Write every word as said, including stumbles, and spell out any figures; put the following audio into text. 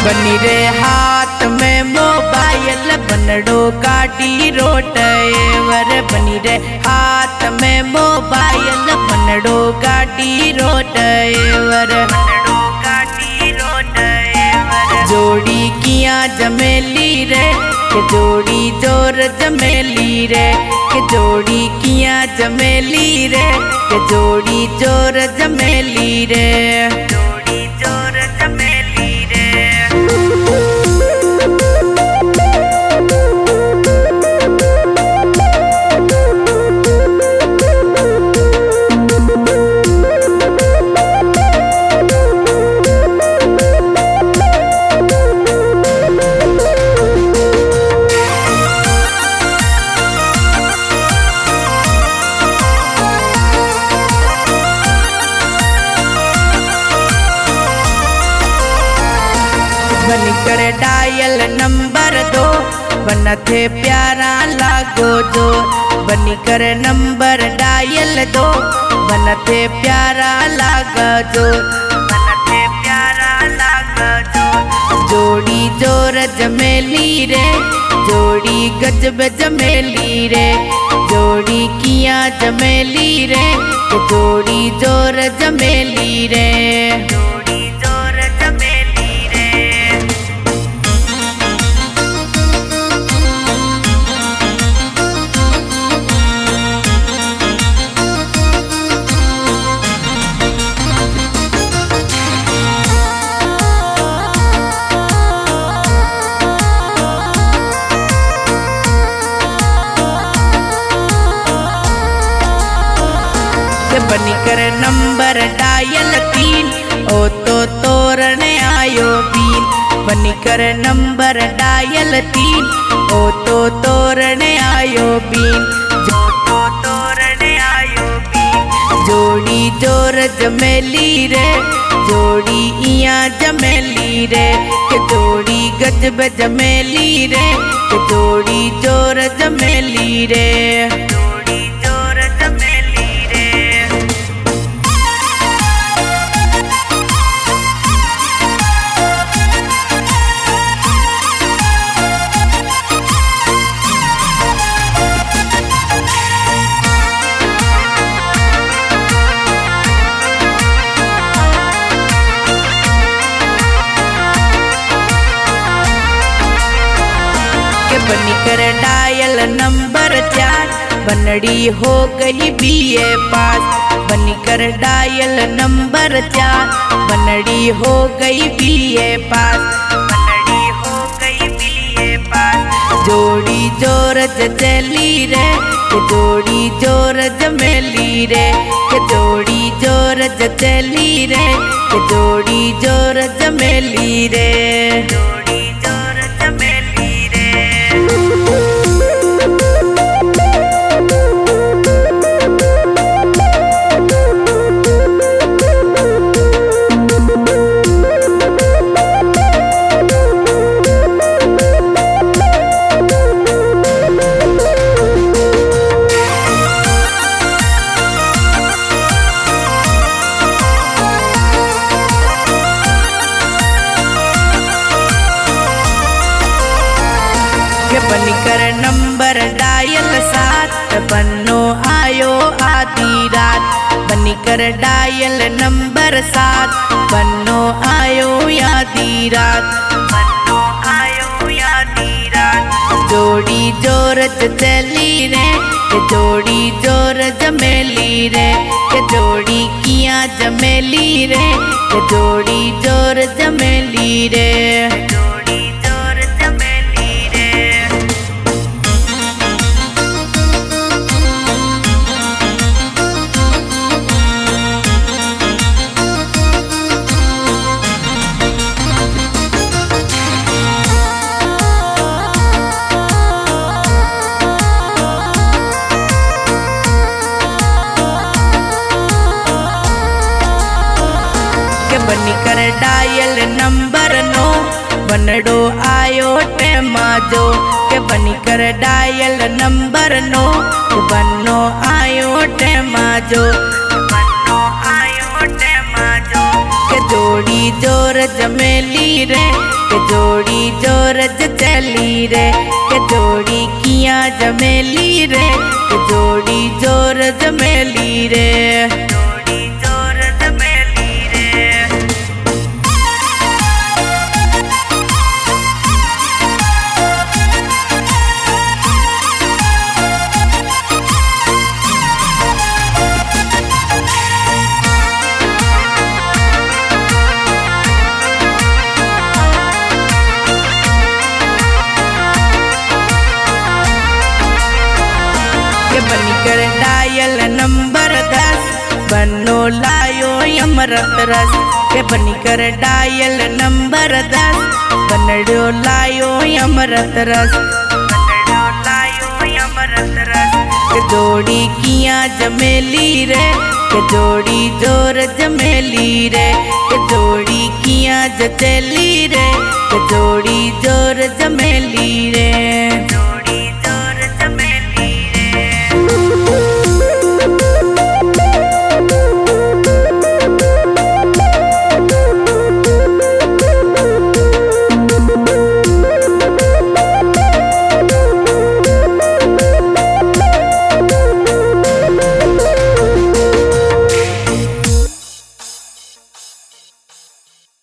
बनी रे हाथ में मोबाइल बनड़ो गाड़ी रोटेवर। बनी रे हाथ में मोबाइल बनड़ो गाड़ी रोटेवर। जोड़ी किया जमेली रे के जोड़ी जोर जमेली रे के जोड़ी किया जमेली रे के जोड़ी जोर जमेली रे जोड़ी जोर जमेली रे। बनकर डायल नंबर दो बना थे प्यारा लागो जो। बनकर नंबर डायल दो बना थे प्यारा लागा जो। बना थे प्यारा लागा जो। जोड़ी जोर जमेली रे जोड़ी गजब जमेली रे जोड़ी किया जमेली रे जोड़ी जोर जमेली रे जोड़ी जोर जमेली रे। बनकर नंबर डायल तीन ओ तो तोरने आयो बीन। बनकर नंबर डायल तीन ओ तो तोरने आयो बीन जो तो तोरने आयो बीन। जोड़ी जोर जमेली रे जोड़ी इया जमेली रे के जोड़ी गजब जमेली रे के जोड़ी जोर जमेली रे जोड़ी जोर जमेली रे। बनकर डायल नंबर चार बनड़ी हो गई बीए पास। बनकर डायल नंबर चार बनड़ी हो गई बीए पास। बनड़ी हो गई बीए पास। जोड़ी जोर जमेली रे के जोड़ी जोर जमेली रे के जोड़ी जोर जमेली रे के जोड़ी जोर जमेली रे जोड़ी जोर जमेली रे। बनकर नंबर डायल सात बन्नो आयो आधी रात। बनकर डायल नंबर सात बन्नो आयो आधी रात। बन्नो आयो आधी रात। जोड़ी जोर जमेली रे के जोड़ी जोर जमेली रे के जोड़ी किया जमेली रे के जोड़ी जोर जमेली रे जोड़ी जोर जमेली रे। बनकर डायल नंबर नौ बनड़ो आयो टेमा जो के बनकर डायल नंबर नौ बन्नो आयो टेमा जो बन्नो आयो टेमा जो के जोड़ी जोर जमेली रे के जोड़ी जोर चली रे के जोड़ी किया जमेली रे के जोड़ी जोर जमेली रे जोड़ी जोर जमेली रे। बनिकर डायल नंबर दस बनो लायो अमृत रस के बनिकर डायल नंबर दस बनड़ो लायो अमृत रस बनड़ो लायो अमृत रस के जोड़ी किया जमेली रे के जोड़ी जोर जमेली रे के जोड़ी किया जचेली रे के जोड़ी जोर जमेली रे।